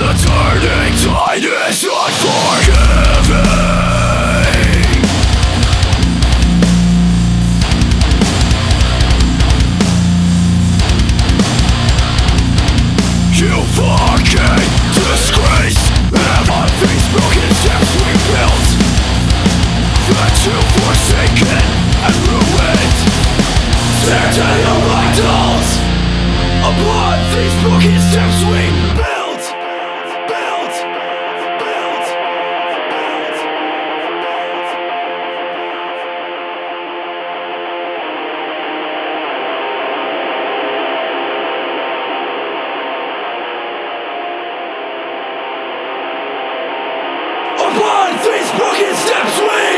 turning tide is unforgiving. You fucking disgrace. Ever these broken steps we built, that you forsaken and ruined. Tear down your idols upon these broken steps we built. Upon these broken steps we